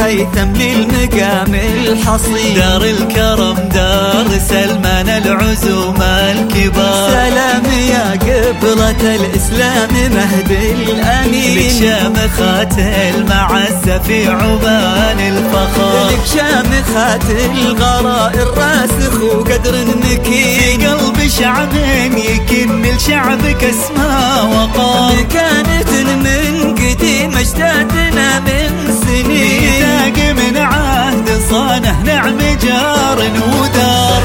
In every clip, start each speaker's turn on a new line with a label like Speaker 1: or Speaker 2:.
Speaker 1: هيثم للمقام الحصين.
Speaker 2: دار الكرم دار سلمان العزوم الكبار.
Speaker 1: سلام يا قبلة الإسلام مهد الأمين.
Speaker 2: لك شامخات المعزة في عمان الفخار.
Speaker 1: لك شامخات الغراء الراسخ وقدر مكين.
Speaker 2: في قلب شعب يكن لشعبك اسماء وقار.
Speaker 1: كانت من قديم أجدادنا من سنين.
Speaker 2: ميثاق من عهد صانه نعم جار ودار.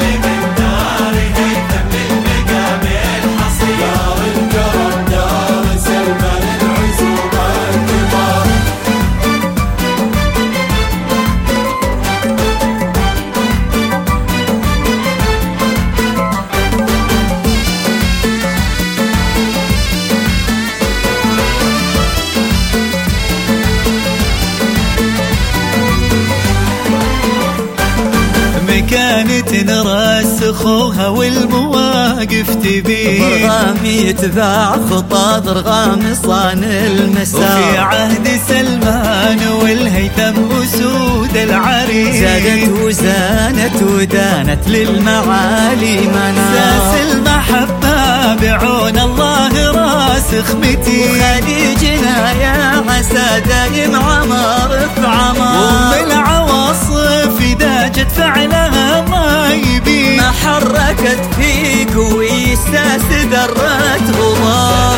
Speaker 2: كانت نرسخوها والمواقف تبين.
Speaker 1: ضرغام يتباع خطى ضرغام صان المسار.
Speaker 2: وفي عهد سلمان والهيثم أسود العرين.
Speaker 1: زادت وزانت ودانت للمعالي منار.
Speaker 2: ساس المحبة بعون الله راسخ متين.
Speaker 1: وخليجنا يا عسى دايم عمار في عمار.
Speaker 2: وبالعواصف داجت فعلها ما يبين.
Speaker 1: ما حركت فيك ويستاس درت غبار.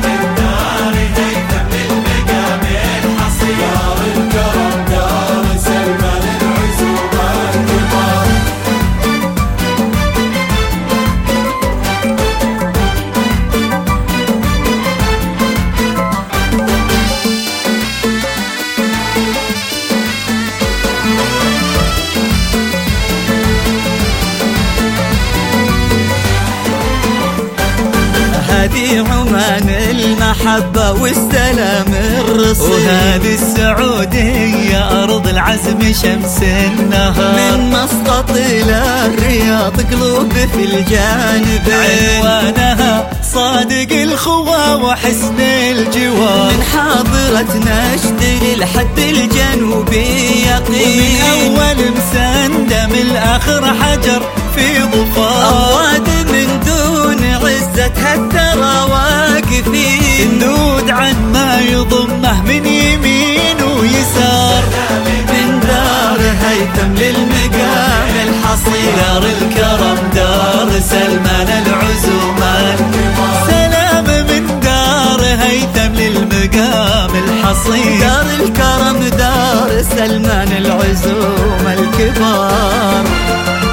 Speaker 1: هذه عمان المحبة والسلام الرصين.
Speaker 2: وهذه السعودية أرض العزم شمس النهار.
Speaker 1: من مسقط إلى الرياض قلوب في الجانب.
Speaker 2: عنوانها صادق الخوى وحسن الجوار.
Speaker 1: من حاضرة نجد لحد الجنوبي يقين.
Speaker 2: ومن أول مسندم الآخر حجر في ظفار.
Speaker 1: أواد من دون عزتها الثرى واقفين.
Speaker 2: النود عن ما يضمه من يمين ويسار.
Speaker 1: من دار هيثم للمقام الحصين.
Speaker 2: دار الكرم دار سلمان العزوم الكبار. سلام من دار هيثم للمقام الحصين.
Speaker 1: دار الكرم دار سلمان العزوم الكبار.